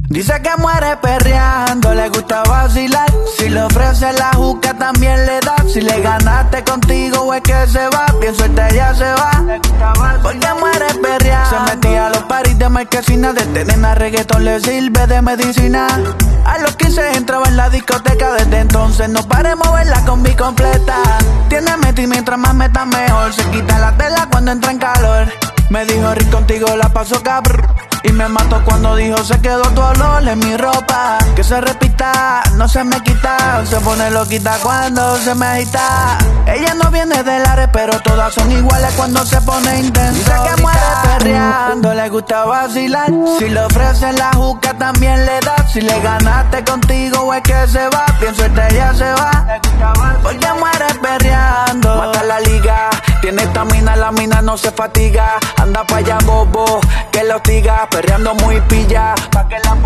Dice que muere perreando, le gusta vacilar. Si le ofrece la juca también le da. Si le ganaste contigo o es que se va, bien suerte ya se va. Porque muere perreando. Se metía a los paris de marquesina. Desde nena reggaetón le sirve de medicina. A los 15 entraba en la discoteca. Desde entonces no paré moverla con mi completa. Tiene meti mientras más meta mejor. Se quita la tela cuando entra en calor. Me dijo Rick, contigo la paso cabrón. Y me mató cuando dijo se quedó tu olor en mi ropa. Que se repita, no se me quita. Se pone loquita cuando se me agita. Ella no viene del área, pero todas son iguales cuando se pone intenso. Dice que muere perreando, le gusta vacilar. Si le ofrecen la juca también le da. Si le ganaste contigo o es que se va, bien suerte ya se va. Porque muere perreando. Mata la liga, tiene estamina, la mina no se fatiga. Anda pa' allá bobo, que lo hostiga. Perreando muy pilla, pa' que la